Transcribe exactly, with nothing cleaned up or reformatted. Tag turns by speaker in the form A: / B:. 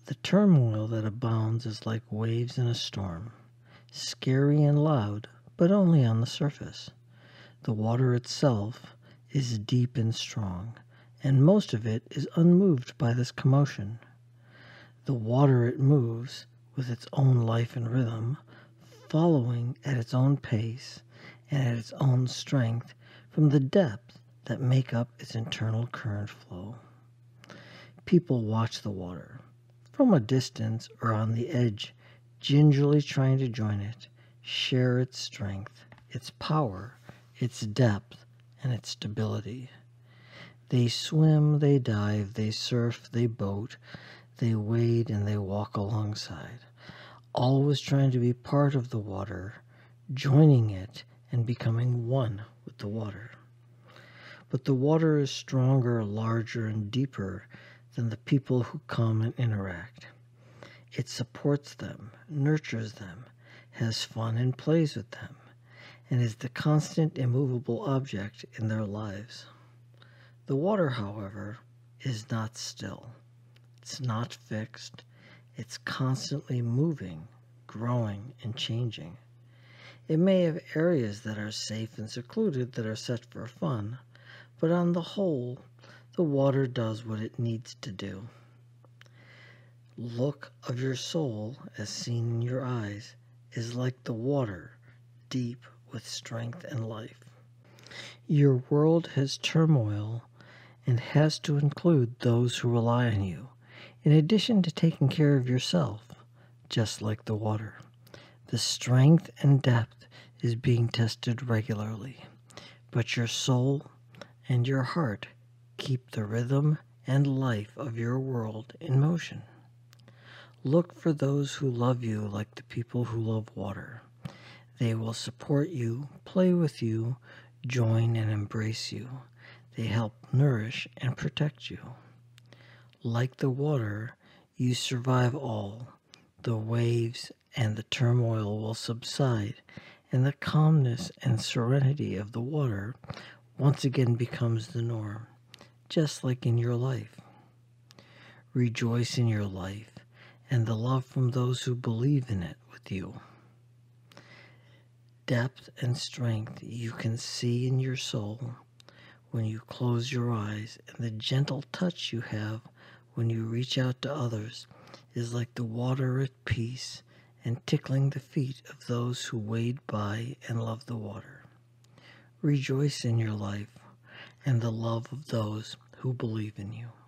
A: The turmoil that abounds is like waves in a storm, scary and loud, but only on the surface. The water itself is deep and strong, and most of it is unmoved by this commotion. The water it moves, with its own life and rhythm, following at its own pace and at its own strength from the depths that make up its internal current flow. People watch the water, from a distance or on the edge, gingerly trying to join it, share its strength, its power, its depth, and its stability. They swim, they dive, they surf, they boat, they wade, and they walk alongside, always trying to be part of the water, joining it and becoming one with the water. But the water is stronger, larger, and deeper than the people who come and interact. It supports them, nurtures them, has fun and plays with them, and is the constant immovable object in their lives. The water, however, is not still. It's not fixed. It's constantly moving, growing, and changing. It may have areas that are safe and secluded that are set for fun, but on the whole, the water does what it needs to do. Look of your soul, as seen in your eyes, is like the water, deep with strength and life. Your world has turmoil and has to include those who rely on you, in addition to taking care of yourself, just like the water. The strength and depth is being tested regularly, but your soul and your heart keep the rhythm and life of your world in motion. Look for those who love you like the people who love water. They will support you, play with you, join and embrace you. They help nourish and protect you. Like the water, you survive all. The waves and the turmoil will subside, and the calmness and serenity of the water once again becomes the norm, just like in your life. Rejoice in your life and the love from those who believe in it with you. Depth and strength you can see in your soul when you close your eyes, and the gentle touch you have when you reach out to others is like the water at peace and tickling the feet of those who wade by and love the water. Rejoice in your life and the love of those who believe in you.